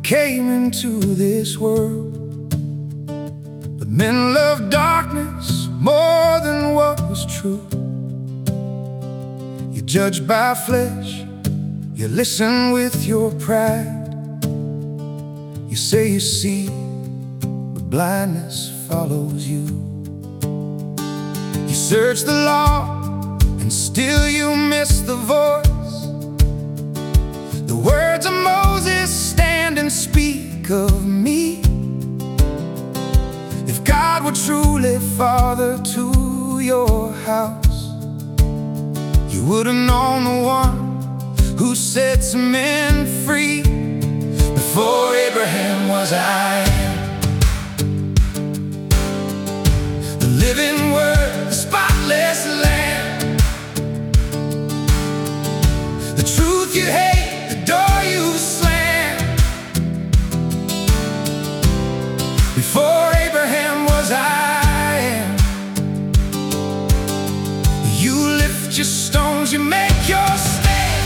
came into this world. But men loved darkness more than what was true. You judge by flesh, you listen with your pride. You say you see, but blindness follows you. You search the law, and still you miss the voice. The words of Moses stand and speak of me. If God were truly Father to your house, you would have known the one who sets men free. Before Abraham was I am, the living word, the spotless lamb, the truth you hate, the door you slam. Before Abraham was I am. You lift your stones, you make your stand.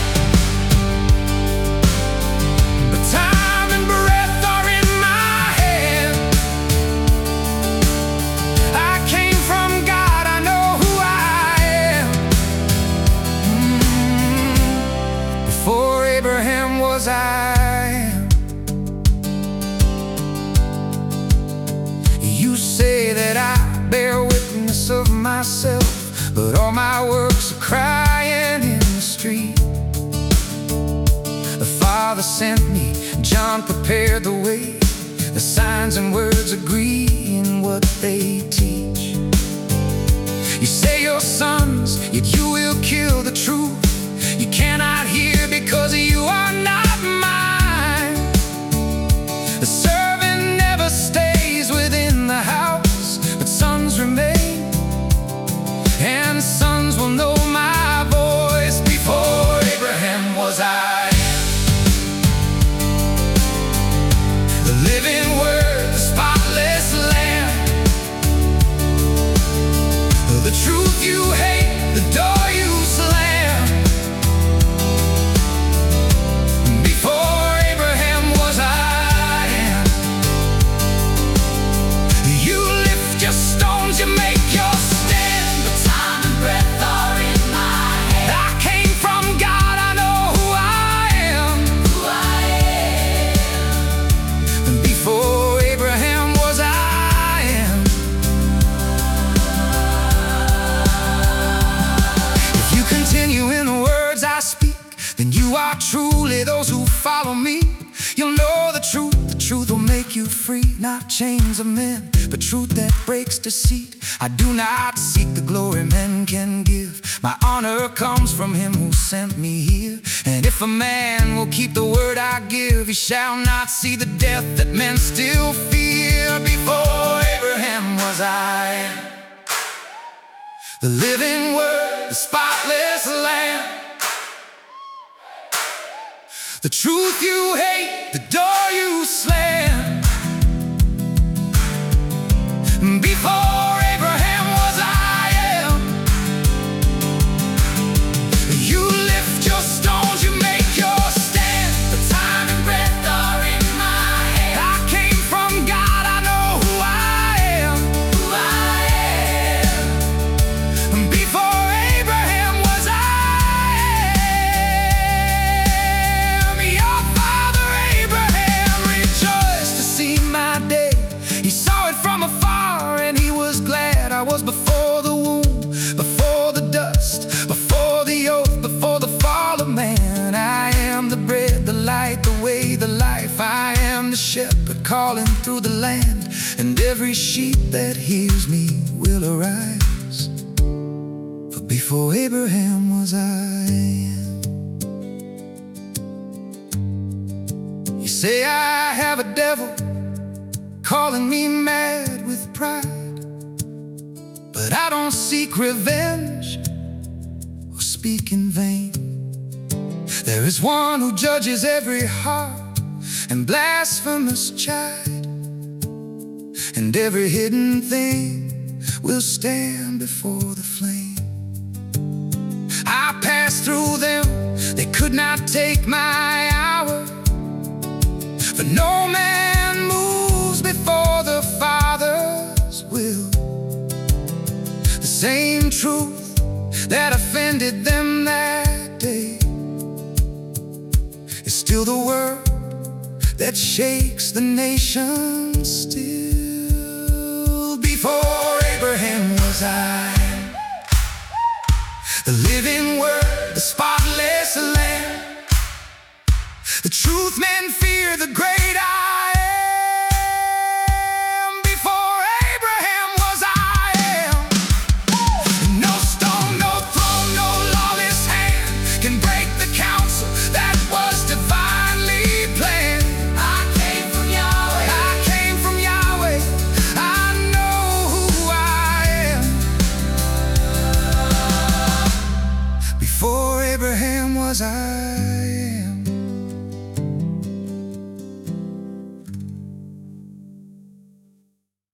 But time and breath are in my hand. I came from God, I know who I am. Before Abraham was I am. You say that I bear witness of myself, but all my works are crying in the street. The Father sent me, John prepared the way. The signs and words agree in what they teach. You say you're sons, yet you will kill the truth. You cannot hear because you are not mine. The servant never stays within the house, but sons remain, and sons will know my voice. Before Abraham was I am, the living word, the spotless lamb, the truth you hate, the door you slam. Before Abraham was I am. You lift your stones, you make your stand. But time and breath are in my hand. I came from God, I know who I am. Who I am. And before Abraham was I am. If you continue in the words I speak, then you are truly those who follow me. You'll know the truth will make you free. Not chains of men, but truth that breaks deceit. I do not seek the glory men can give. My honor comes from him who sent me here. And if a man will keep the word I give, he shall not see the death that men still fear. Before Abraham was I, the living word, the spotless lamb, the truth you hate, the door you slam. Before Abraham was I am. You lift your stones, you make your stand. The time and breath are in my hand. I came from God, I know who I am. Who I am. Before Abraham was I am. Your father Abraham rejoiced to see my day. He saw it from afar and he was glad. I was before the womb, before the dust, before the oath, before the fall of man. I am the bread, the light, the way, the life. I am the shepherd calling through the land, and every sheep that hears me will arise. For before Abraham was I am. You say I have a devil calling me mad with pride, but I don't seek revenge or speak in vain. There is one who judges every heart and blasphemous chide, and every hidden thing will stand before the flame. I passed through them, they could not take my hour, For no man moves before the Father's will. The same truth that offended them that day is still the word that shakes the nation still. Before Abraham was I, the living word, the spotless lamb, the truth men fear, the great I am. Before Abraham was I am. No stone, no throne, no lawless hand can break the counsel that was divinely planned. I came from Yahweh, I came from Yahweh, I know who I am. Before Abraham was I am.